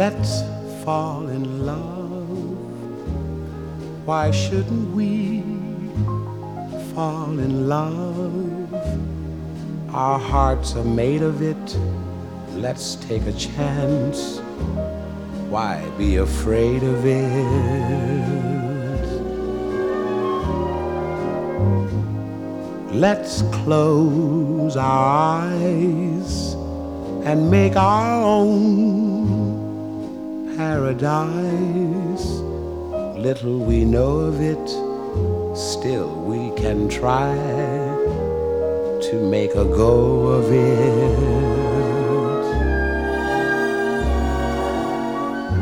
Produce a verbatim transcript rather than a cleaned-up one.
Let's fall in love. Why shouldn't we fall in love? Our hearts are made of it. Let's take a chance. Why be afraid of it? Let's close our eyes and make our own paradise. Little we know of it, still we can try to make a go of it.